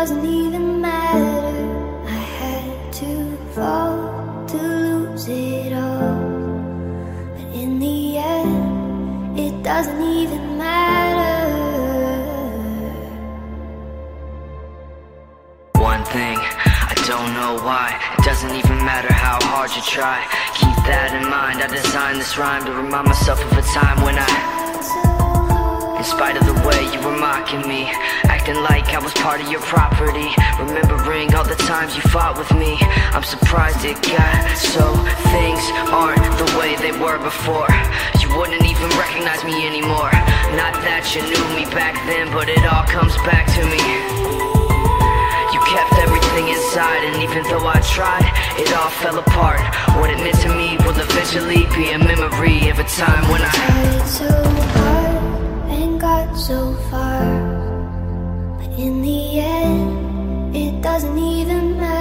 doesn't even matter. I had to fall to lose it all, but in the end, it doesn't even matter. One thing, I don't know why. It doesn't even matter how hard you try. Keep that in mind. I designed this rhyme to remind myself of a time when in spite of the way you were mocking me, acting like I was part of your property, remembering all the times you fought with me, I'm surprised it got so things aren't the way they were before. You wouldn't even recognize me anymore. Not that you knew me back then, but it all comes back to me. You kept everything inside, and even though I tried, it all fell apart. What it meant to me will eventually be a memory of a time when I tried so hard and got so far, but in the end, it doesn't even matter.